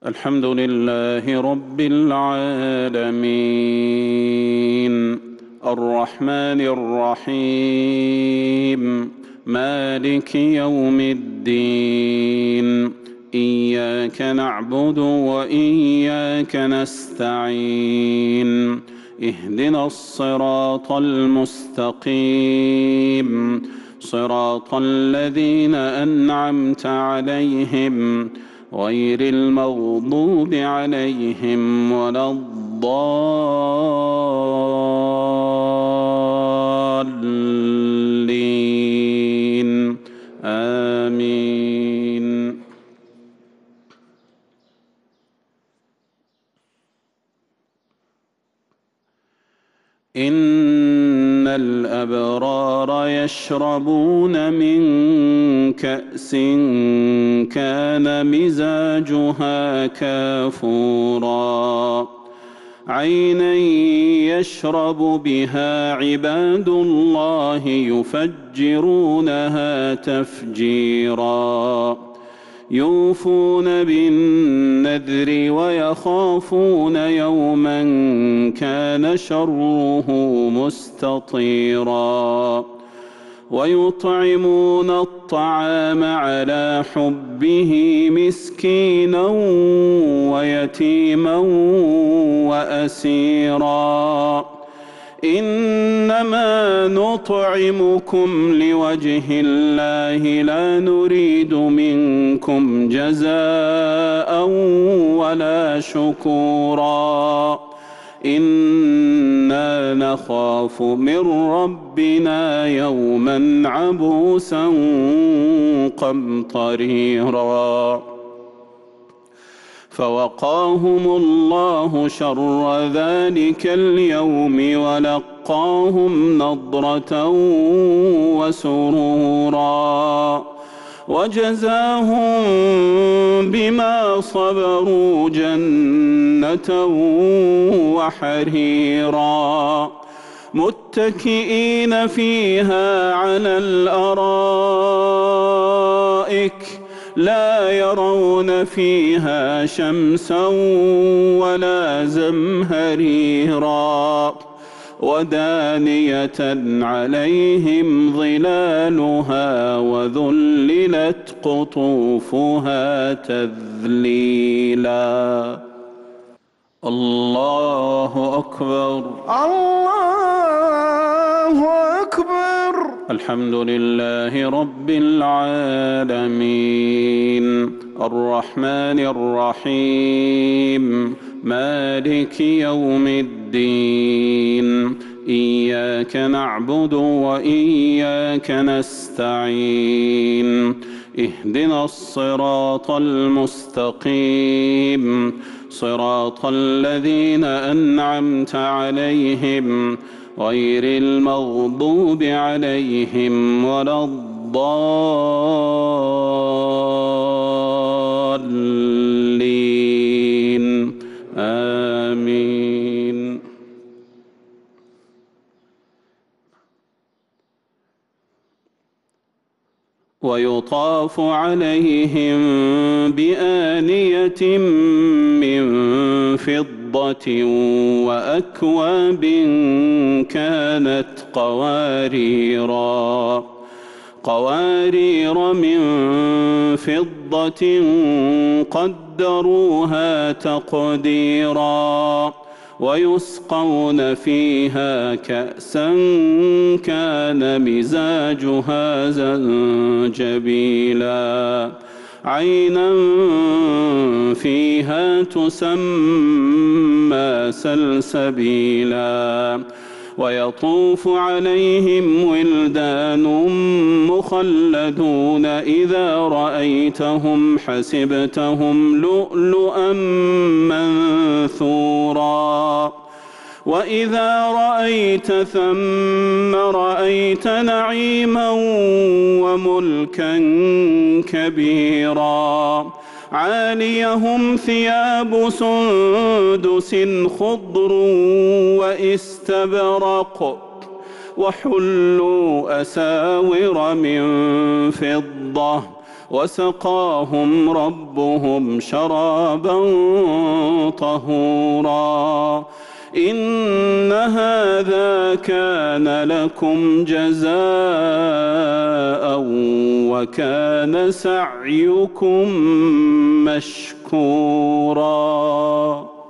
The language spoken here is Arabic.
الحمد لله رب العالمين الرحمن الرحيم مالك يوم الدين إياك نعبد وإياك نستعين اهدنا الصراط المستقيم صراط الذين أنعمت عليهم غير المغضوب عليهم ولا الضالين آمين. إن الأبرار يشربون من كأس كان مزاجها كافورا عينا يشرب بها عباد الله يفجرونها تفجيرا يوفون بالنذر ويخافون يوما كان شره مستطيرا ويطعمون الطعام على حبه مسكينا ويتيما وأسيرا إنما نطعمكم لوجه الله لا نريد منكم جزاء ولا شكورا إنا نخاف من ربنا يوما عبوسا قمطريرا فوقاهم الله شر ذلك اليوم ولقاهم نضرة وسرورا وجزاهم بما صبروا جنة وحريرا متكئين فيها على الأرائك لا يرون فيها شمسا ولا زمهريرا ودانية عليهم ظلالها وذللت قطوفها تذليلا. الله أكبر الله أكبر. الحمد لله رب العالمين الرحمن الرحيم مالك يوم الدين إياك نعبد وإياك نستعين اهدنا الصراط المستقيم صراط الذين أنعمت عليهم غير المغضوب عليهم ولا الضالين آمين. ويطاف عليهم بآنية من فضة وأكواب كانت قوارير من فضة قدروها تقديرا ويسقون فيها كأسا كان مزاجها زنجبيلا عينا فيها تسمى سلسبيلا ويطوف عليهم ولدان مخلدون إذا رأيتهم حسبتهم لؤلؤا منثورا وإذا رأيت ثم رأيت نعيما وملكا كبيرا عاليهم ثياب سندس خضر واستبرق وحلوا أساور من فضة وسقاهم ربهم شرابا طهورا إن هذا كان لكم جزاء وكان سعيكم مشكورا.